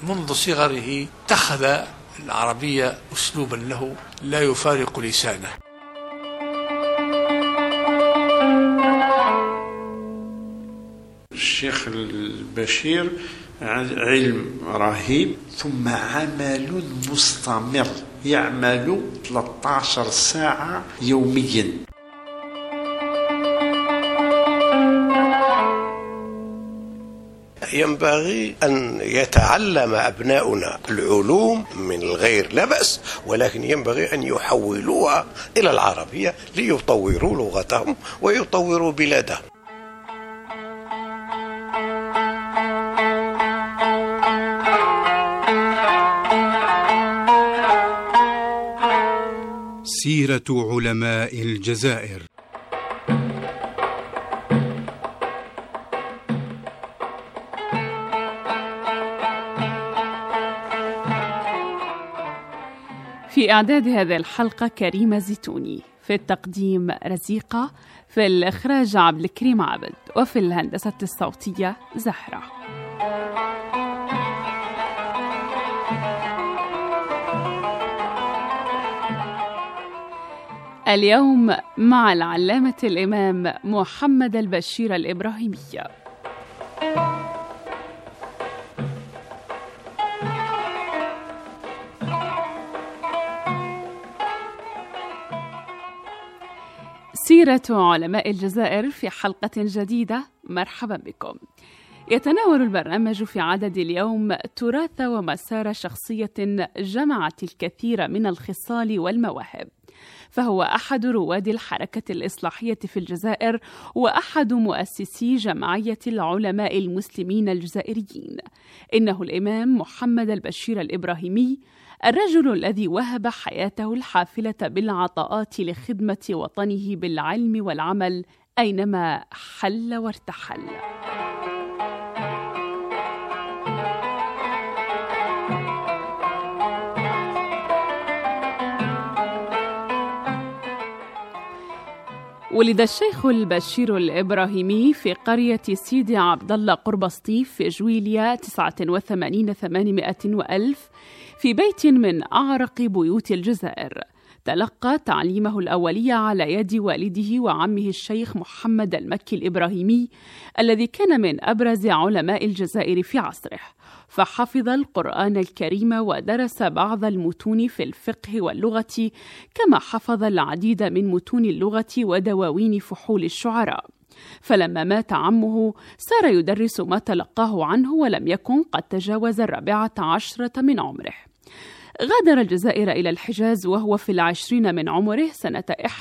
منذ صغره اتخذ العربية أسلوبا له لا يفارق لسانه. الشيخ البشير علم رهيب، ثم عمل مستمر، يعمل 13 ساعة يوميا. ينبغي أن يتعلم أبناؤنا العلوم من الغير لا بأس، ولكن ينبغي أن يحولوها إلى العربية ليطوروا لغتهم ويطوروا بلادهم. سيرة علماء الجزائر. في إعداد هذه الحلقة كريمة زيتوني، في التقديم رزيقة، في الإخراج عبد الكريم عبد، وفي الهندسة الصوتية زهرة. اليوم مع العلامة الإمام محمد البشير الإبراهيمي. سيرة علماء الجزائر في حلقة جديدة، مرحبا بكم. يتناول البرنامج في عدد اليوم تراث ومسار شخصية جمعت الكثير من الخصال والمواهب، فهو أحد رواد الحركة الإصلاحية في الجزائر وأحد مؤسسي جمعية العلماء المسلمين الجزائريين. إنه الإمام محمد البشير الإبراهيمي، الرجل الذي وهب حياته الحافلة بالعطاءات لخدمة وطنه بالعلم والعمل أينما حل وارتحل. ولد الشيخ البشير الإبراهيمي في قرية سيدي عبد الله قرب سطيف في جويلية 89 وألف في بيت من أعرق بيوت الجزائر. تلقى تعليمه الأولي على يد والده وعمه الشيخ محمد المكي الإبراهيمي الذي كان من أبرز علماء الجزائر في عصره، فحفظ القرآن الكريم ودرس بعض المتون في الفقه واللغة، كما حفظ العديد من متون اللغة ودواوين فحول الشعراء. فلما مات عمه صار يدرس ما تلقاه عنه، ولم يكن قد تجاوز 14 من عمره. غادر الجزائر إلى الحجاز وهو في 20 من عمره سنة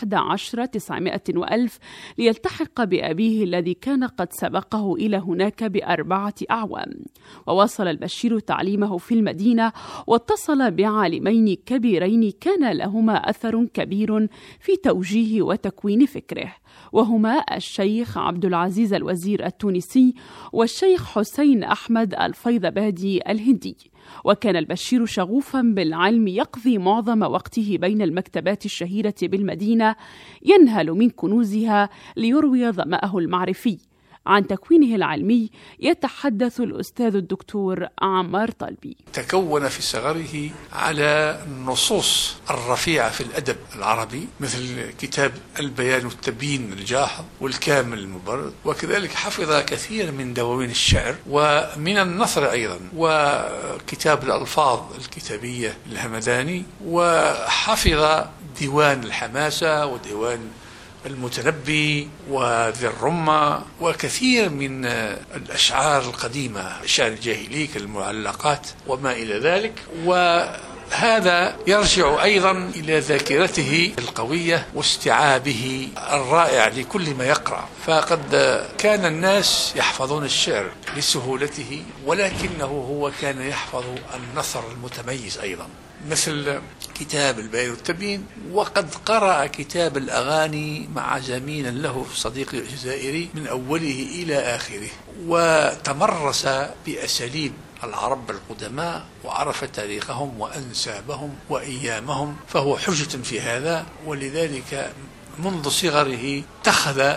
11 وألف ليلتحق بأبيه الذي كان قد سبقه إلى هناك ب4 أعوام. وواصل البشير تعليمه في المدينة، واتصل بعالمين كبيرين كان لهما أثر كبير في توجيه وتكوين فكره، وهما الشيخ عبد العزيز الوزير التونسي والشيخ حسين أحمد الفيضبادي الهندي. وكان البشير شغوفا بالعلم، يقضي معظم وقته بين المكتبات الشهيرة بالمدينة ينهل من كنوزها ليروي ظمأه المعرفي. عن تكوينه العلمي يتحدث الأستاذ الدكتور عمار طلبي. تكون في صغره على النصوص الرفيعة في الأدب العربي، مثل كتاب البيان والتبيين الجاحظ والكامل المبرد، وكذلك حفظ كثير من دواوين الشعر ومن النثر أيضا، وكتاب الألفاظ الكتابية الهمداني، وحفظ ديوان الحماسة وديوان المتنبي وذي الرمة وكثير من الأشعار القديمة، شعر الجاهلي كالمعلقات وما إلى ذلك. وهذا يرجع أيضا إلى ذاكرته القوية واستيعابه الرائع لكل ما يقرأ. فقد كان الناس يحفظون الشعر لسهولته، ولكنه هو كان يحفظ النثر المتميز أيضا، مثل كتاب البيان والتبيين. وقد قرأ كتاب الأغاني مع زميل له صديقي الجزائري من أوله إلى آخره، وتمرس بأساليب العرب القدماء وعرف تاريخهم وأنسابهم وأيامهم، فهو حجة في هذا. ولذلك منذ صغره اتخذ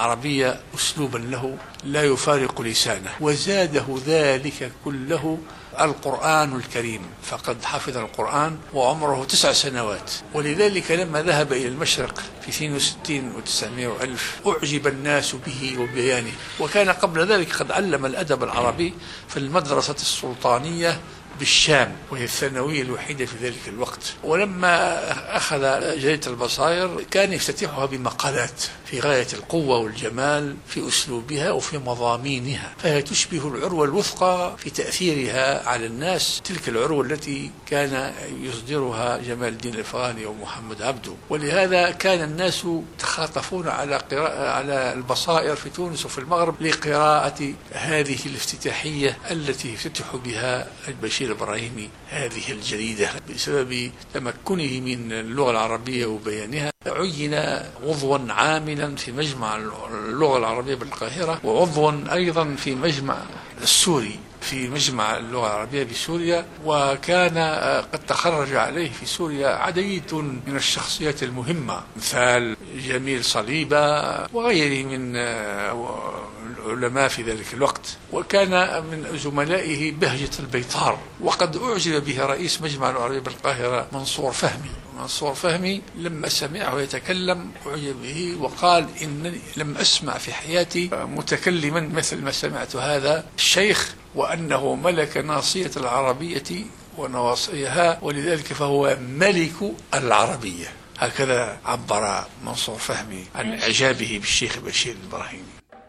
العربية أسلوبا له لا يفارق لسانه، وزاده ذلك كله القرآن الكريم، فقد حفظ القرآن وعمره 9 سنوات. ولذلك لما ذهب إلى المشرق في 62 و900 وألف أعجب الناس به وبيانه. وكان قبل ذلك قد علم الأدب العربي في المدرسة السلطانية بالشام، وهي الثانوية الوحيدة في ذلك الوقت. ولما أخذ جريدة البصائر كان يفتتحها بمقالات في غاية القوة والجمال في أسلوبها وفي مضامينها، فهي تشبه العروة الوثقى في تأثيرها على الناس، تلك العروة التي كان يصدرها جمال الدين الأفغاني ومحمد عبده. ولهذا كان الناس يتخاطفون على البصائر في تونس وفي المغرب لقراءة هذه الافتتاحية التي يفتتح بها البشير الإبراهيمي هذه الجريدة. بسبب تمكنه من اللغة العربية وبيانها عين عضوا عاملا في مجمع اللغة العربية بالقاهرة، وعضوا أيضا في مجمع السوري في مجمع اللغة العربية بسوريا. وكان قد تخرج عليه في سوريا عديد من الشخصيات المهمة مثال جميل صليبة وغيره من العلماء في ذلك الوقت. وكان من زملائه بهجة البيطار، وقد أعجب به رئيس مجمع اللغة العربية بالقاهرة منصور فهمي لما سمعه يتكلم أعجب به، وقال إنني لم أسمع في حياتي متكلما مثل ما سمعت هذا الشيخ، وأنه ملك ناصية العربية ونواصيها، ولذلك فهو ملك العربية. هكذا عبر منصور فهمي عن إعجابه بالشيخ بشير الإبراهيمي.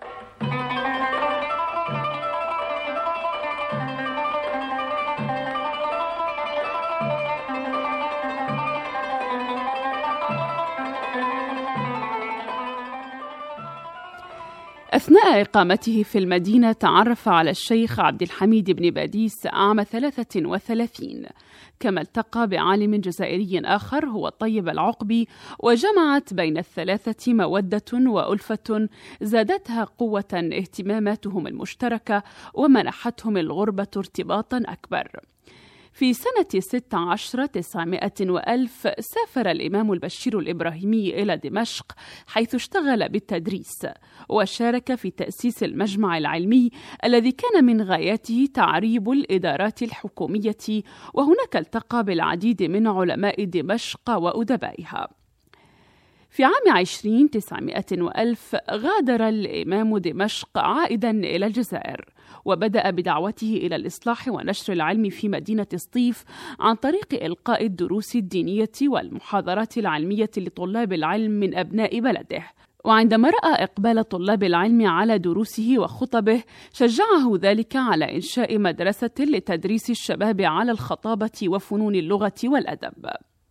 أثناء إقامته في المدينة تعرف على الشيخ عبد الحميد بن باديس عام 33، كما التقى بعالم جزائري آخر هو الطيب العقبي، وجمعت بين الثلاثة مودة وألفة زادتها قوة اهتماماتهم المشتركة ومنحتهم الغربة ارتباطا أكبر. في سنة 16 900 وألف سافر الإمام البشير الإبراهيمي إلى دمشق، حيث اشتغل بالتدريس وشارك في تأسيس المجمع العلمي الذي كان من غاياته تعريب الإدارات الحكومية، وهناك التقى بالعديد من علماء دمشق وأدبائها. في عام 20 900 وألف غادر الإمام دمشق عائدا إلى الجزائر، وبدأ بدعوته إلى الإصلاح ونشر العلم في مدينة سطيف عن طريق إلقاء الدروس الدينية والمحاضرات العلمية لطلاب العلم من أبناء بلده. وعندما رأى إقبال طلاب العلم على دروسه وخطبه شجعه ذلك على إنشاء مدرسة لتدريس الشباب على الخطابة وفنون اللغة والأدب.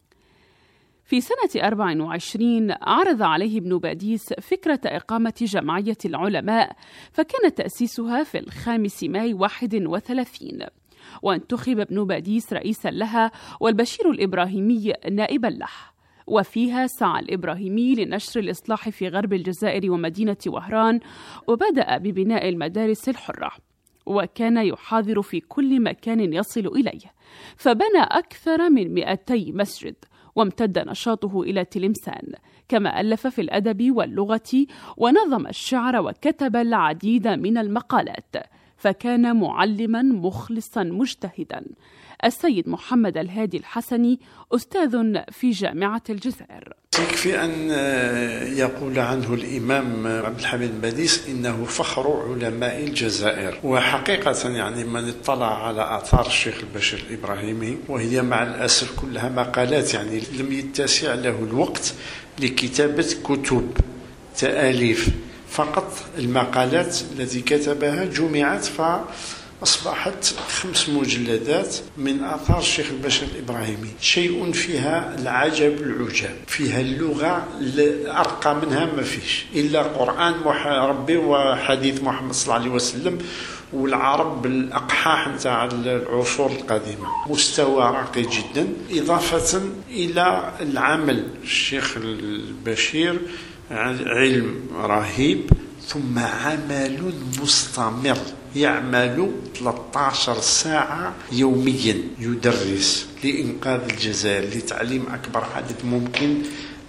في سنة 24 عرض عليه ابن باديس فكرة إقامة جمعية العلماء، فكان تأسيسها في 5 ماي 31، وانتخب ابن باديس رئيسا لها والبشير الإبراهيمي نائبا له. وفيها سعى الإبراهيمي لنشر الإصلاح في غرب الجزائر ومدينة وهران، وبدأ ببناء المدارس الحرة، وكان يحاضر في كل مكان يصل إليه، فبنى أكثر من 200 مسجد، وامتد نشاطه إلى تلمسان، كما ألف في الأدب واللغة ونظم الشعر وكتب العديد من المقالات، فكان معلما مخلصا مجتهدا. السيد محمد الهادي الحسني أستاذ في جامعة الجزائر. يكفي أن يقول عنه الإمام عبد الحميد باديس إنه فخر علماء الجزائر. وحقيقة يعني من اطلع على آثار الشيخ البشير الإبراهيمي، وهي مع الأسف كلها مقالات، يعني لم يتسع له الوقت لكتابة كتب تآليف، فقط المقالات التي كتبها جمعت فأصبحت 5 مجلدات من آثار الشيخ البشير الإبراهيمي. شيء فيها العجب العجاب، فيها اللغة أرقى منها ما فيش إلا قرآن ربي وحديث محمد صلى الله عليه وسلم، والعرب بالأقحاح نتاع العصور القديمة. مستوى راقي جدا، إضافة إلى العمل الشيخ البشير علم رهيب، ثم عمل مستمر، يعمل 13 ساعة يوميا، يدرس لإنقاذ الجزائر، لتعليم أكبر عدد ممكن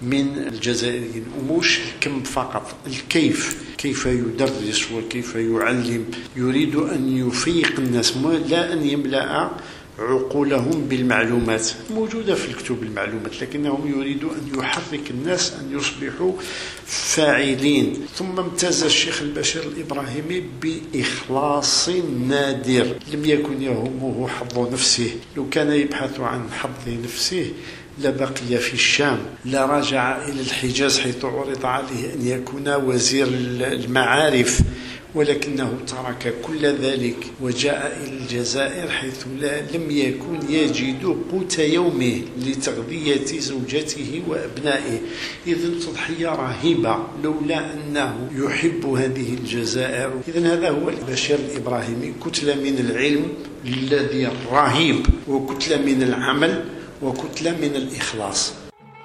من الجزائريين، ومش الكم فقط، الكيف، كيف يدرس وكيف يعلم. يريد أن يفيق الناس، لا أن يملأ عقولهم بالمعلومات موجودة في الكتب المعلومات، لكنهم يريدوا أن يحرك الناس أن يصبحوا فاعلين. ثم امتاز الشيخ البشير الإبراهيمي بإخلاص نادر، لم يكن يهمه حظ نفسه. لو كان يبحث عن حظ نفسه لبقي في الشام، لرجع إلى الحجاز حيث عرض عليه أن يكون وزير المعارف، ولكنه ترك كل ذلك وجاء إلى الجزائر حيث لم يكن يجد قوت يومه لتغذية زوجته وأبنائه. إذن تضحية رهيبة لولا أنه يحب هذه الجزائر. إذن هذا هو البشير الإبراهيمي، كتلة من العلم الذي رهيب، وكتلة من العمل، وكتلة من الإخلاص.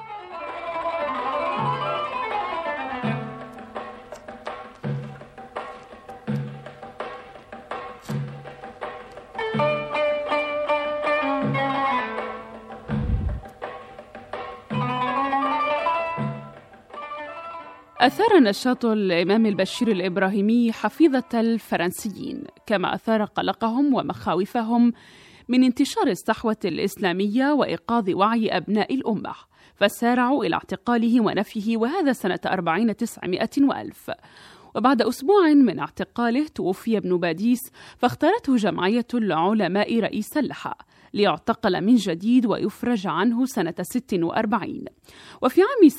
أثار نشاط الإمام البشير الإبراهيمي حفيظة الفرنسيين، كما أثار قلقهم ومخاوفهم من انتشار الصحوة الإسلامية وإيقاظ وعي أبناء الأمة، فسارعوا إلى اعتقاله ونفيه، وهذا سنة 400 وألف. وبعد أسبوع من اعتقاله توفي ابن باديس، فاختارته جمعية العلماء رئيسا لها ليعتقل من جديد ويفرج عنه سنة 46. وفي عام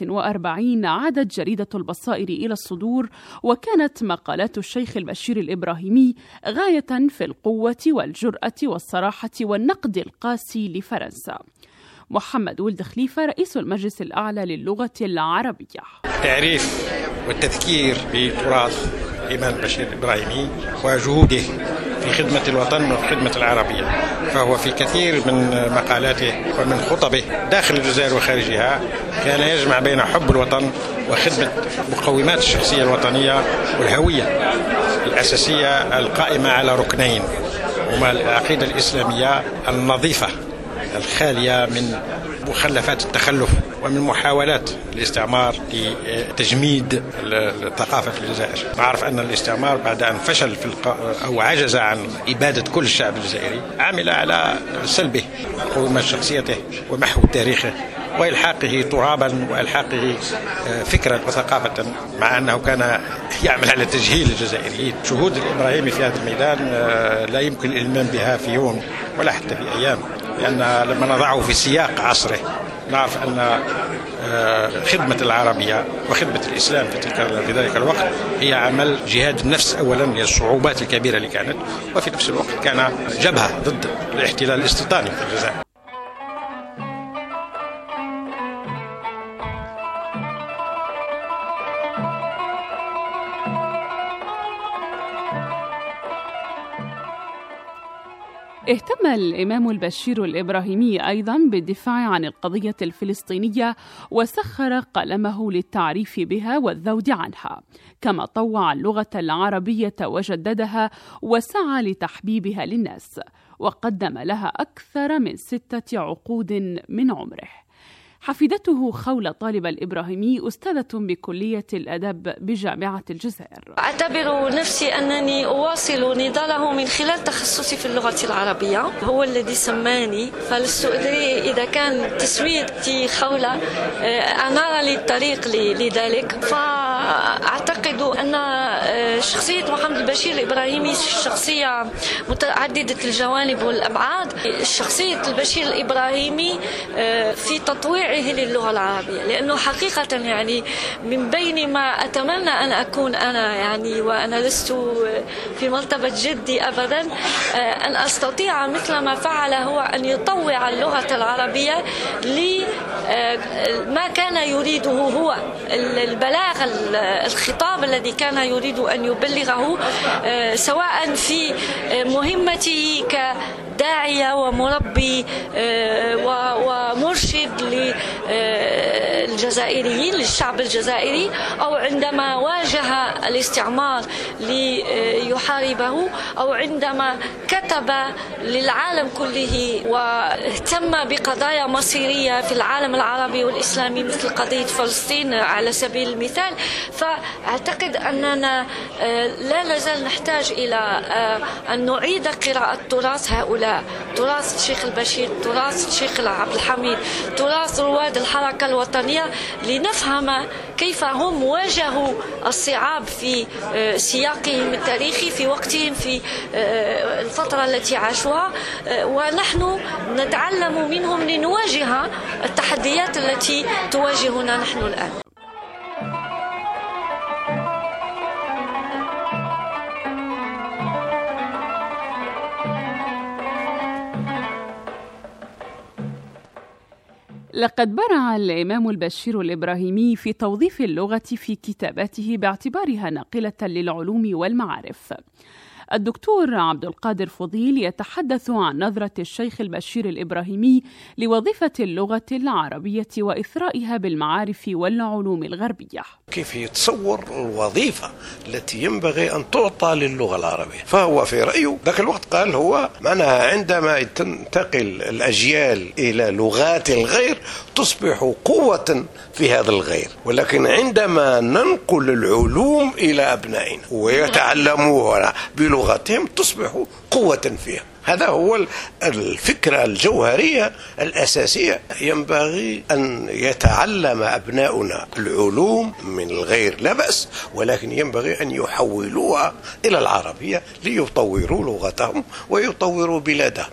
47 عادت جريدة البصائر إلى الصدور، وكانت مقالات الشيخ البشير الإبراهيمي غاية في القوة والجرأة والصراحة والنقد القاسي لفرنسا. محمد ولد خليفة رئيس المجلس الأعلى للغة العربية. تعريف والتذكير بتراث الإمام البشير الإبراهيمي وجهوده في خدمة الوطن وفي خدمة العربية، فهو في كثير من مقالاته ومن خطبه داخل الجزائر وخارجها كان يجمع بين حب الوطن وخدمة مقومات الشخصية الوطنية والهوية الأساسية القائمة على ركنين، هما العقيدة الإسلامية النظيفة الخالية من مخلفات التخلف ومن محاولات الاستعمار لتجميد الثقافة في الجزائر. نعرف أن الاستعمار بعد أن فشل أو عجز عن إبادة كل الشعب الجزائري عمل على سلبه مقومات شخصيته ومحو تاريخه وإلحاقه ترابا وإلحاقه فكرا وثقافة، مع أنه كان يعمل على تجهيل الجزائريين. شهود الإبراهيمي في هذا الميدان لا يمكن الإلمام بها في يوم ولا حتى في أيام، لأن لما نضعه في سياق عصره نعرف أن خدمة العربية وخدمة الإسلام في ذلك الوقت هي عمل جهاد النفس أولا للصعوبات الكبيرة اللي كانت، وفي نفس الوقت كان جبهة ضد الاحتلال الاستيطاني في الجزائر. اهتم الإمام البشير الإبراهيمي أيضا بالدفاع عن القضية الفلسطينية، وسخر قلمه للتعريف بها والذود عنها، كما طوع اللغة العربية وجددها وسعى لتحبيبها للناس، وقدم لها أكثر من 6 عقود من عمره. حفيدته خولة طالب الإبراهيمي أستاذة بكلية الأدب بجامعة الجزائر. أعتبر نفسي أنني أواصل نضاله من خلال تخصصي في اللغة العربية، هو الذي سماني، فلست أدري إذا كان تسويتي خولة أنار لي الطريق لذلك. فأعتقد أن شخصية محمد البشير الإبراهيمي شخصية متعددة الجوانب والأبعاد. شخصية البشير الإبراهيمي في تطوير للغة العربية، لأنه حقيقة يعني من بين ما أتمنى أن أكون أنا، يعني وأنا لست في مرتبة جدي أبدا، أن أستطيع مثل ما فعل هو أن يطوع اللغة العربية لما كان يريده هو، البلاغ، الخطاب الذي كان يريد أن يبلغه، سواء في مهمته كداعية ومربي ومرشد الجزائريين للشعب الجزائري، أو عندما واجه الاستعمار ليحاربه، أو عندما كتب للعالم كله واهتم بقضايا مصيرية في العالم العربي والإسلامي مثل قضية فلسطين على سبيل المثال. فأعتقد أننا لا نزال نحتاج إلى أن نعيد قراءة تراث هؤلاء، تراث الشيخ البشير، تراث الشيخ عبد الحميد، تراث رواد الحركة الوطنية، لنفهم كيف هم واجهوا الصعاب في سياقهم التاريخي في وقتهم في الفترة التي عاشوها، ونحن نتعلم منهم لنواجه التحديات التي تواجهنا نحن الآن. لقد برع الإمام البشير الإبراهيمي في توظيف اللغة في كتاباته باعتبارها ناقلة للعلوم والمعارف. الدكتور عبد القادر فضيل يتحدث عن نظرة الشيخ البشير الإبراهيمي لوظيفة اللغة العربية وإثرائها بالمعارف والعلوم الغربية. كيف يتصور الوظيفة التي ينبغي أن تعطى للغة العربية؟ فهو في رأيه ذاك الوقت قال هو معناها عندما تنتقل الأجيال إلى لغات الغير تصبح قوة في هذا الغير، ولكن عندما ننقل العلوم إلى أبنائنا ويتعلموها بلغتهم تصبح قوة فيها. هذا هو الفكرة الجوهرية الأساسية. ينبغي أن يتعلم أبناؤنا العلوم من الغير لا بأس، ولكن ينبغي أن يحولوها إلى العربية ليطوروا لغتهم ويطوروا بلادهم.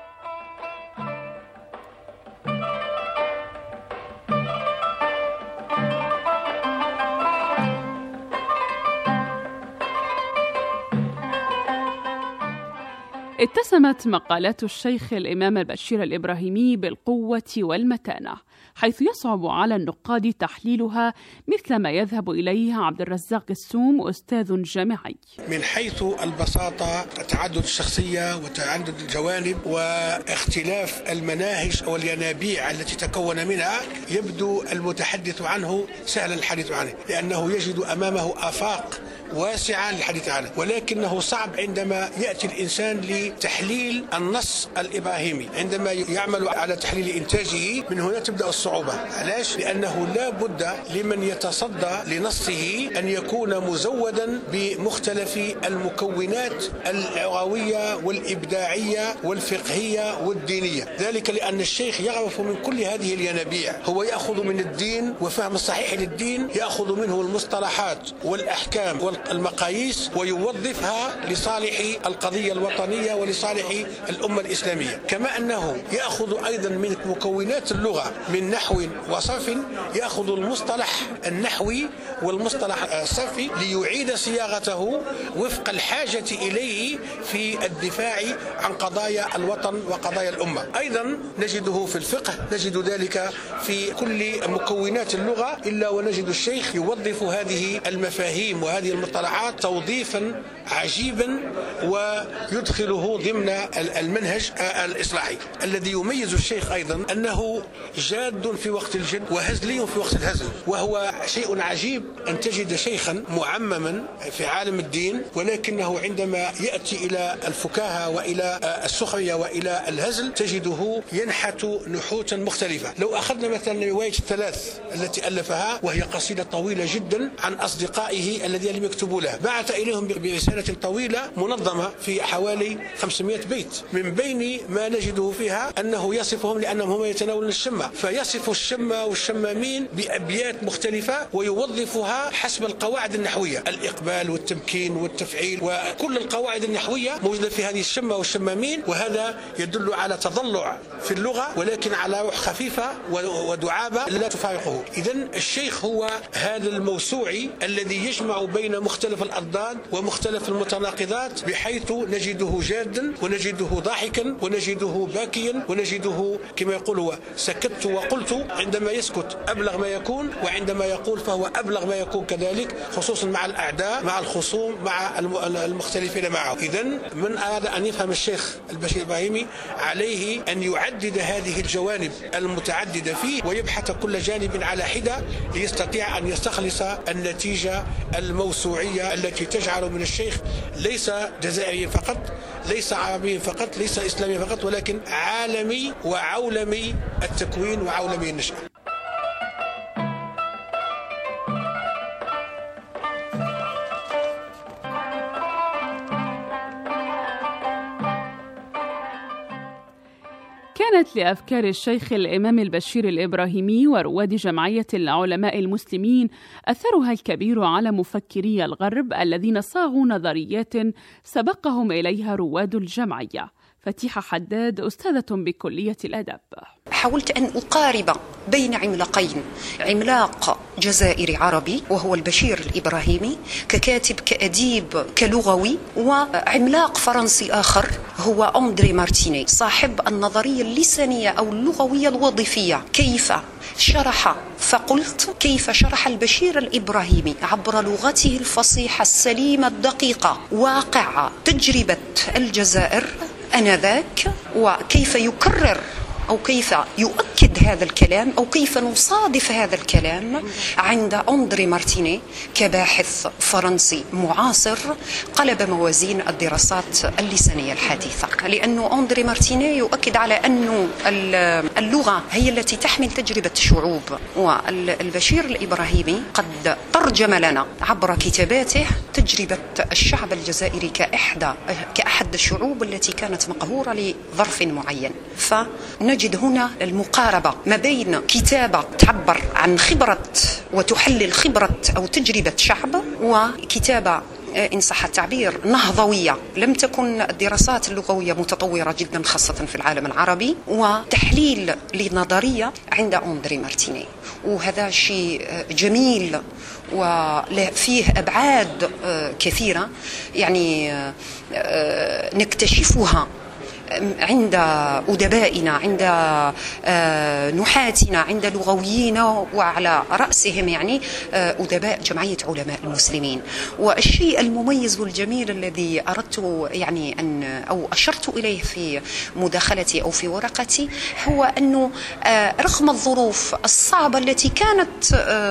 اتسمت مقالات الشيخ الإمام البشير الإبراهيمي بالقوة والمتانة، حيث يصعب على النقاد تحليلها مثل ما يذهب إليه عبد الرزاق السوم أستاذ جامعي. من حيث البساطة، تعدد الشخصية وتعدد الجوانب واختلاف المناهج والينابيع التي تكون منها، يبدو المتحدث عنه سهل الحديث عنه، لأنه يجد أمامه آفاق واسعة للحديث عنه، ولكنه صعب عندما يأتي الإنسان لتحليل النص الإبراهيمي. عندما يعمل على تحليل إنتاجه من هنا تبدأ الصعوبة. علاش؟ لأنه لا بد لمن يتصدى لنصه أن يكون مزودا بمختلف المكونات اللغوية والإبداعية والفقهية والدينية، ذلك لأن الشيخ يعرف من كل هذه الينابيع. هو يأخذ من الدين وفهم الصحيح للدين، يأخذ منه المصطلحات والأحكام والمقاييس ويوظفها لصالح القضية الوطنية ولصالح الأمة الإسلامية. كما أنه يأخذ أيضا من مكونات اللغة من نحو وصرف، يأخذ المصطلح النحوي والمصطلح الصرفي ليعيد صياغته وفق الحاجة إليه في الدفاع عن قضايا الوطن وقضايا الأمة. أيضا نجده في الفقه، نجد ذلك في كل مكونات اللغة، إلا ونجد الشيخ يوظف هذه المفاهيم وهذه المصطلحات توظيفا عجيبا ويدخله ضمن المنهج الإصلاحي. الذي يميز الشيخ أيضا أنه جاد في وقت الجد وهزلي في وقت الهزل، وهو شيء عجيب أن تجد شيخا معمما في عالم الدين، ولكنه عندما يأتي إلى الفكاهة وإلى السخرية وإلى الهزل تجده ينحت نحوتا مختلفة. لو أخذنا مثلا رواية الثلاث التي ألفها، وهي قصيدة طويلة جدا عن أصدقائه الذين لم يكتبوا له، بعث إليهم برسالة طويلة منظمة في حوالي 500 بيت، من بين ما نجده فيها أنه يصفهم لأنهم هم يتناولون الشمة، فيصف الشمة والشمامين بأبيات مختلفة ويوظفها حسب القواعد النحوية، الإقبال والتمكين والتفعيل وكل القواعد النحوية موجودة في هذه الشمة والشمامين. وهذا يدل على تضلع في اللغة، ولكن على روح خفيفة ودعابة لا تفارقه. إذن الشيخ هو هذا الموسوعي الذي يجمع بين مختلف الأضداد ومختلف المتناقضات، بحيث نجده جادا ونجده ضاحكا ونجده باكيا ونجده كما يقول هو سكت وقلت. عندما يسكت أبلغ ما يكون، وعندما يقول فهو أبلغ ما يكون كذلك، خصوصا مع الأعداء، مع الخصوم، مع المختلفين معه. إذن من أراد أن يفهم الشيخ البشير الإبراهيمي عليه أن يعدد هذه الجوانب المتعددة فيه ويبحث كل جانب على حدة ليستطيع أن يستخلص النتيجة الموسوعية التي تجعل من الشيخ ليس جزائري فقط، ليس عربي فقط، ليس إسلامي فقط، ولكن عالمي وعولمي التكوين وعولمي النشأة. كانت لأفكار الشيخ الإمام البشير الإبراهيمي ورواد جمعية العلماء المسلمين أثرها الكبير على مفكري الغرب الذين صاغوا نظريات سبقهم إليها رواد الجمعية. فتيحة حداد أستاذة بكلية الأدب. حاولت أن أقارب بين عملاقين، عملاق جزائري عربي وهو البشير الإبراهيمي ككاتب كأديب كلغوي، وعملاق فرنسي آخر هو أندري مارتيني صاحب النظرية اللسانية أو اللغوية الوظيفية. كيف شرح البشير الإبراهيمي عبر لغته الفصيحة السليمة الدقيقة واقع تجربة الجزائر آنذاك، وكيف يكرر أو كيف يؤكد هذا الكلام أو كيف نصادف هذا الكلام عند أندري مارتيني كباحث فرنسي معاصر قلب موازين الدراسات اللسانية الحديثة. لأنه أندري مارتيني يؤكد على أن اللغة هي التي تحمل تجربة الشعوب، والبشير الإبراهيمي قد ترجم لنا عبر كتاباته تجربة الشعب الجزائري كأحد الشعوب التي كانت مقهورة لظرف معين. فنجد هنا المقاربة ما بين كتابة تعبر عن خبرة وتحلل خبرة أو تجربة شعب، وكتابة إن صح التعبير نهضوية. لم تكن الدراسات اللغوية متطورة جدا خاصة في العالم العربي، وتحليل لنظرية عند أندري مارتيني، وهذا شيء جميل وفيه أبعاد كثيرة يعني نكتشفها عند أدبائنا، عند نحاتنا، عند لغويين، وعلى رأسهم يعني أدباء جمعية علماء المسلمين. والشيء المميز والجميل الذي أردت يعني أو أشرت إليه في مداخلتي أو في ورقتي هو أنه رغم الظروف الصعبة التي كانت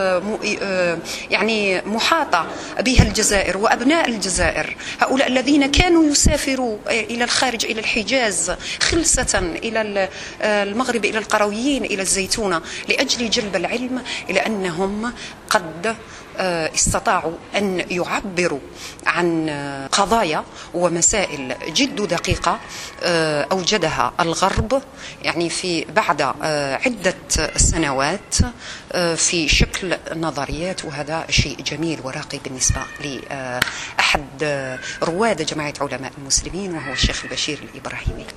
يعني محاطة بها الجزائر وأبناء الجزائر، هؤلاء الذين كانوا يسافروا إلى الخارج إلى الحجاز خلصة إلى المغرب، إلى القرويين، إلى الزيتونة لأجل جلب العلم، إلى أنهم قد استطاعوا أن يعبروا عن قضايا ومسائل جد دقيقة أوجدها الغرب يعني في بعد عدة سنوات في شكل نظريات. وهذا شيء جميل وراقي بالنسبة لأحد رواد جمعية علماء المسلمين وهو الشيخ البشير الإبراهيمي.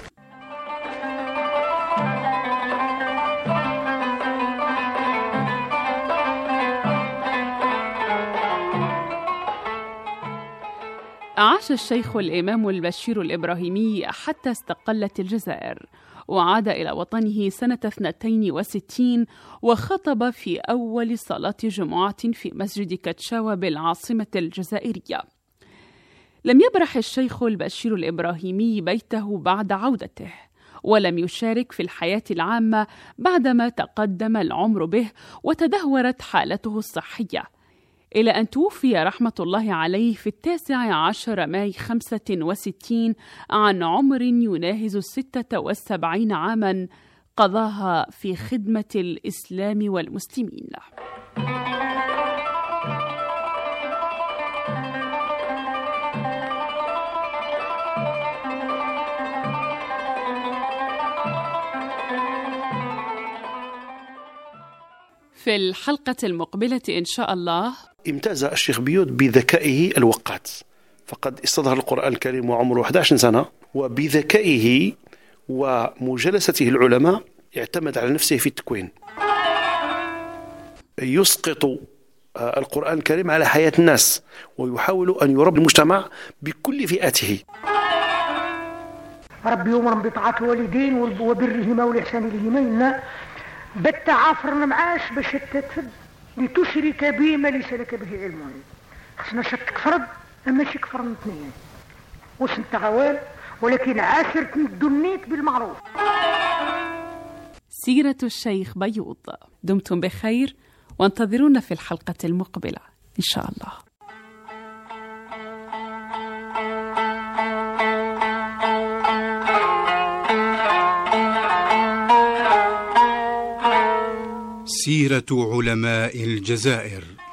عاش الشيخ الإمام البشير الإبراهيمي حتى استقلت الجزائر، وعاد إلى وطنه سنة 62 وخطب في أول صلاة جمعة في مسجد كتشاوة بالعاصمة الجزائرية. لم يبرح الشيخ البشير الإبراهيمي بيته بعد عودته، ولم يشارك في الحياة العامة بعدما تقدم العمر به وتدهورت حالته الصحية، إلى أن توفي رحمة الله عليه في 19 ماي 65 عن عمر يناهز 76 عاما قضاها في خدمة الإسلام والمسلمين. في الحلقة المقبلة إن شاء الله. امتاز الشيخ بيود بذكائه الوقات، فقد استظهر القرآن الكريم وعمره 11 سنة، وبذكائه ومجالسته العلماء اعتمد على نفسه في التكوين. يسقط القرآن الكريم على حياة الناس، ويحاول أن يربي المجتمع بكل فئاته. ربي يؤمر بطاعة الوالدين وبرهما والإحسان إليهما بالتعافرنا معاش باش تتفد لتشرك به ما ليس لك به علم. خصنا شتك فرد أما شك فرد اثنين واش انت غوال، ولكن عاشرت دنيت بالمعروف. سيرة الشيخ بيوض. دمتم بخير وانتظرونا في الحلقة المقبلة إن شاء الله. سيرة علماء الجزائر.